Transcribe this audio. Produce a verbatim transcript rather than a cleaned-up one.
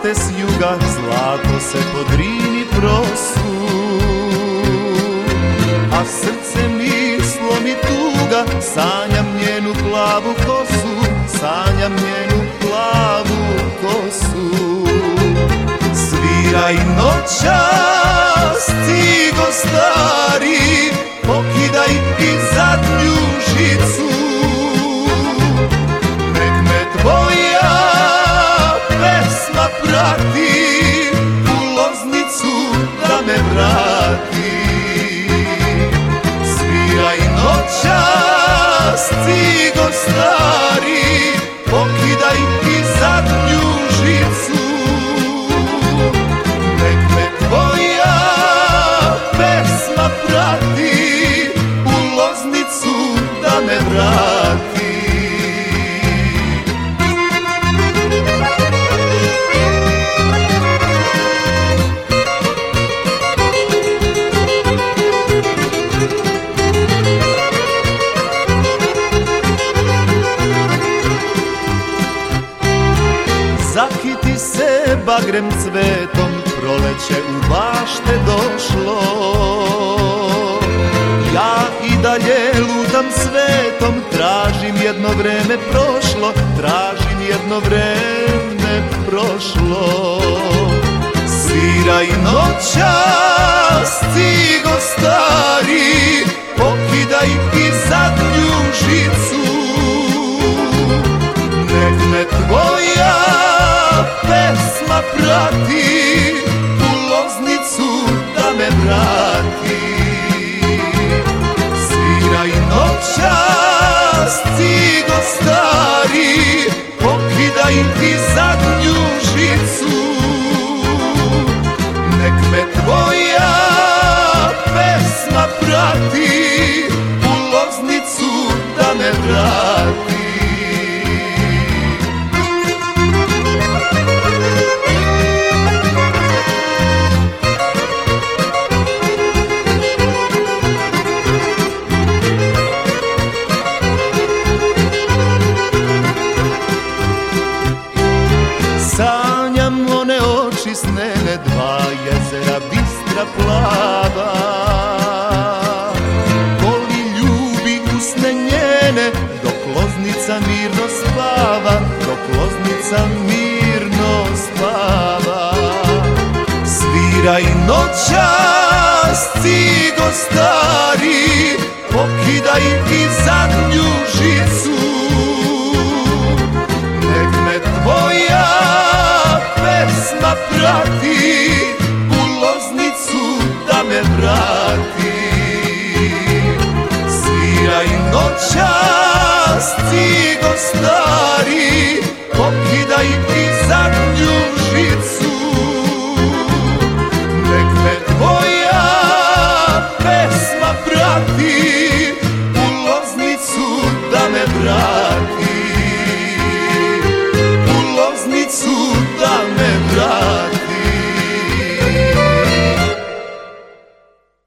lopte s juga, zlato se po Drini prosu. A srce mi slomi tuga, sanjam njenu plavu kosu, sanjam njenu plavu kosu. Sviraj noćas, cigo stari, pokidaj i zadnju žicu. Nek me tvoja pesma prati, u Loznicu da me vrati. Sviraj noćas, cigo stari, pokidaj i zadnju žicu. Nek me tvoja pesma prati, u Loznicu da me vrati. Zakiti se bagrem cvetom, proleće u bašte došlo. Ja i dalje lutam svetom, tražim jedno vreme prošlo, tražim jedno vreme prošlo. Sviraj noćas, cigo stari, pokidaj i zadnju žicu. Nek me tvoja pesma prati, u Loznicu da me vrati. Sviraj noćas, cigo stari, pokidaj i zadnju žicu. Nek me tvoja pesma prati, u Loznicu da me vrati. Sanjam one oči snene, dva jezera bistra plava. Voli ljubi usne njene, dok Loznica mirno spava, dok Loznica mirno spava. Sviraj noćas, cigo stari, pokidaj i zadnju žicu. Nek me tvoja pesma prati, u Loznicu da me vrati. Sviraj noćas, cigo stari, pokidaj i zadnju žicu. Nek me tvoja pesma prati,